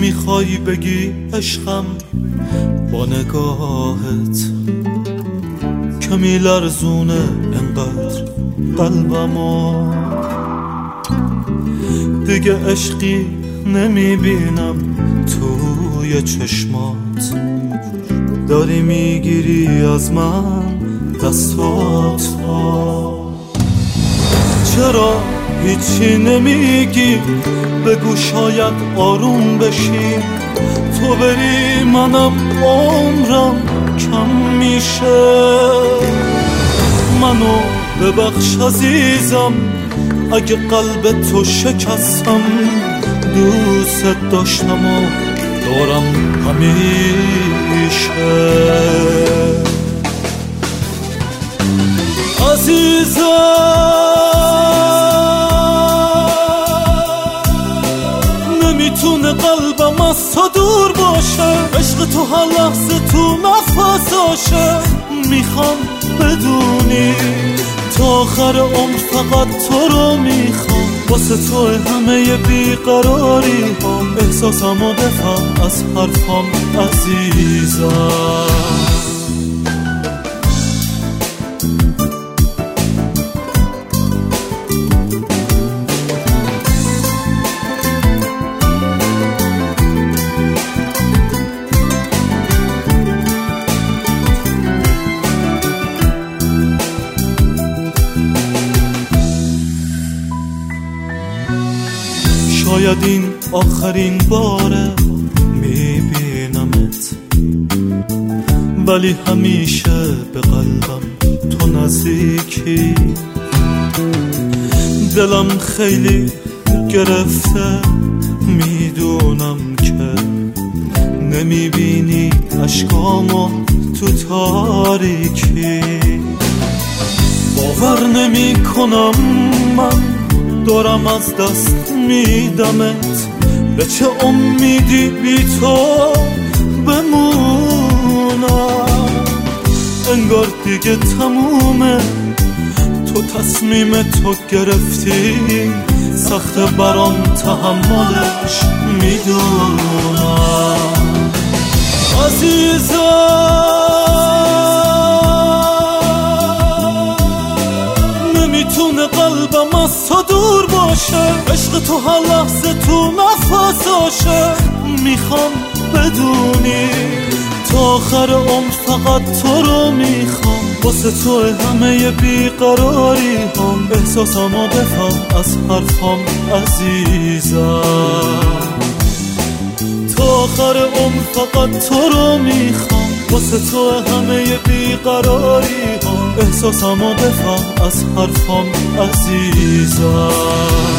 میخوای بگی عشقم با نگاهت که میلرزونه انقدر قلبمو، دیگه عشقی نمیبینم توی چشمات، داری میگیری از من دستاتو. چرا هیچی نمیگی؟ بگو شاید آروم بشی، تو بری منم عمرم کم میشه. منو ببخش عزیزم اگه قلب تو شکستم، دوست داشتم و دارم همیشه. عزیزم نمیتونه قلبم از تو دور باشه، عشق تو هر لحظه تو نفساشه. میخوام بدونی تا آخر عمر فقط تو رو میخوام، واسه تو همه بیقراری هم، احساسمو بفهم از حرفام عزیزم. شاید این آخرین باره میبینمت، ولی همیشه به قلبم تو نزدیکی. دلم خیلی گرفته، میدونم که نمیبینی اشکامو تو تاریکی. باور نمی کنم من دارم از دست میدمت، به چه امیدی بی تو بمونم. انگار دیگه تمومه، تو تصمیم تو گرفتی، سخت برام تحملش میدونم. عزیزم نمیتونه قلبم از تو دور باشه، عشق تو هر لحظه تو نفساشه. میخوام بدونی تا آخر عمر فقط تو رو میخوام، واسه تو همه بیقراری هم، احساسمو بفهم از حرفام عزیزم. تا آخر عمر فقط تو رو میخوام، واسه تو همه بیقراری هم، احساسمو بفهم از حرفام عزیزم.